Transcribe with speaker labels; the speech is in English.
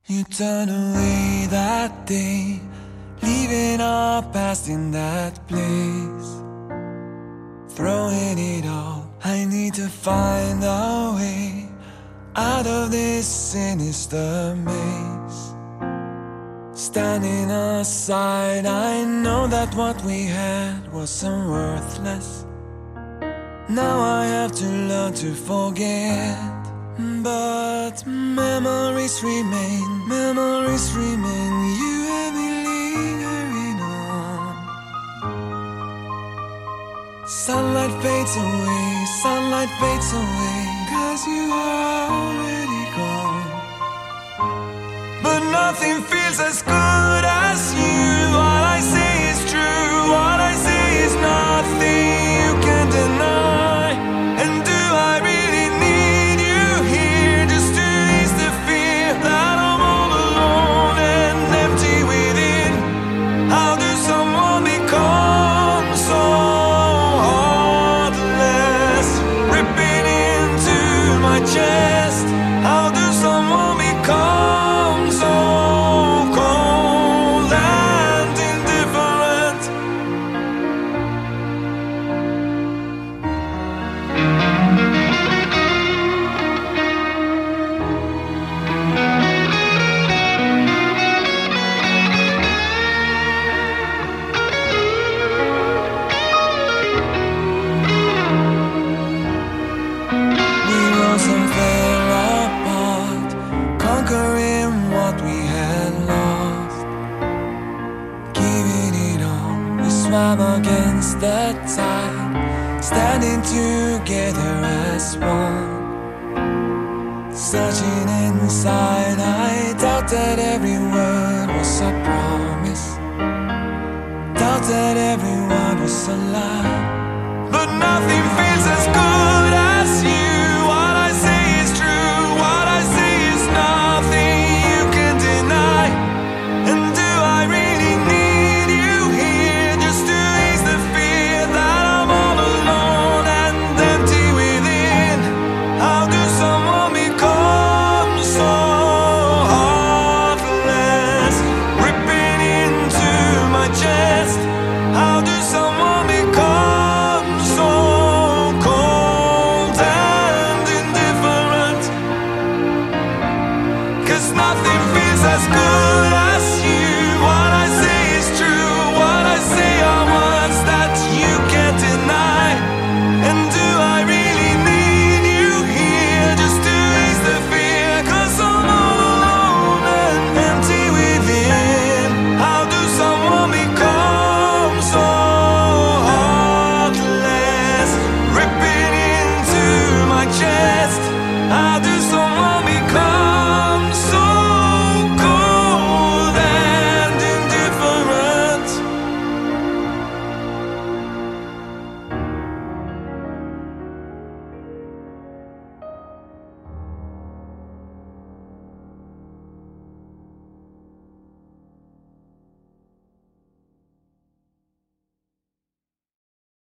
Speaker 1: You turned away that day, leaving our past in that place. Throwing it all, I need to find a way out of this sinister maze. Standing aside, I know that what we had wasn't worthless. Now I have to learn to forget. But memories remain, you and me lingering on. Sunlight fades away, 'cause you are already gone. But nothing feels as good as you. What I say is true, what I say is nothing you can deny. And do I really need you here just to ease the fear that I'm all alone and empty within? How does someone become so heartless, ripping into my chest? How does someone become so cold and indifferent? We rose and fell apart, conquering what we had lost. Giving it all, we swam against the tide, standing together as one. Searching inside, I doubted every word was a promise, doubted every word was a lie. But nothing feels as good as you. What I say is true, what I say is nothing you can deny. And do I really need you here just to ease the fear that I'm all alone and empty within? How does someone become so heartless, ripping into my chest? How does someone become so cold and indifferent? 'Cause nothing feels as good